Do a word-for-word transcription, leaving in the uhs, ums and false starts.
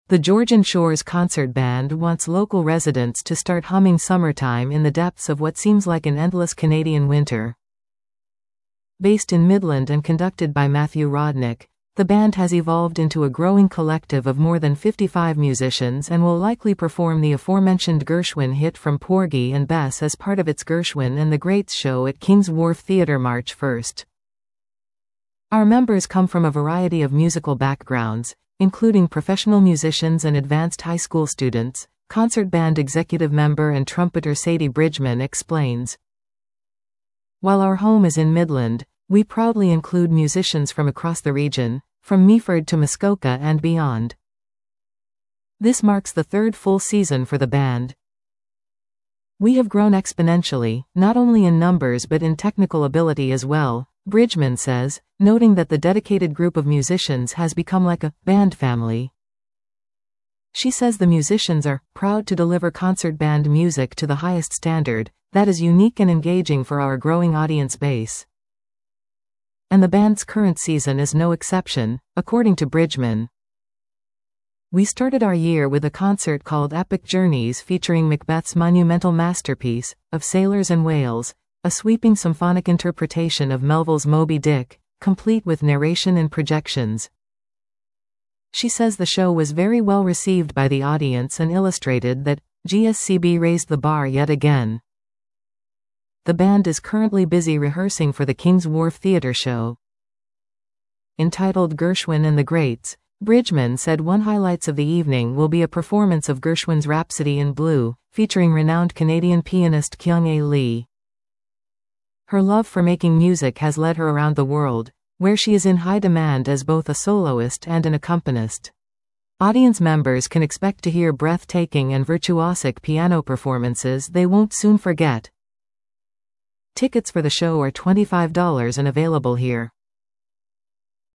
The Georgian Shores Concert Band wants local residents to start humming summertime in the depths of what seems like an endless Canadian winter. Based in Midland and conducted by Matthew Rodnick, the band has evolved into a growing collective of more than fifty-five musicians and will likely perform the aforementioned Gershwin hit from Porgy and Bess as part of its Gershwin and the Greats show at King's Wharf Theatre March first. Our members come from a variety of musical backgrounds, including professional musicians and advanced high school students, concert band executive member and trumpeter Sadie Bridgman explains. While our home is in Midland, we proudly include musicians from across the region, from Meaford to Muskoka and beyond. This marks the third full season for the band. We have grown exponentially, not only in numbers but in technical ability as well, Bridgman says, noting that the dedicated group of musicians has become like a band family. She says the musicians are proud to deliver concert band music to the highest standard, that is unique and engaging for our growing audience base. And the band's current season is no exception, according to Bridgman. We started our year with a concert called Epic Journeys featuring Macbeth's monumental masterpiece, of Sailors and Whales, a sweeping symphonic interpretation of Melville's Moby Dick, complete with narration and projections. She says the show was very well received by the audience and illustrated that G S C B raised the bar yet again. The band is currently busy rehearsing for the King's Wharf Theatre show. Entitled Gershwin and the Greats, Bridgman said one highlights of the evening will be a performance of Gershwin's Rhapsody in Blue, featuring renowned Canadian pianist Kyung-A Lee. Her love for making music has led her around the world, where she is in high demand as both a soloist and an accompanist. Audience members can expect to hear breathtaking and virtuosic piano performances they won't soon forget. Tickets for the show are twenty-five dollars and available here.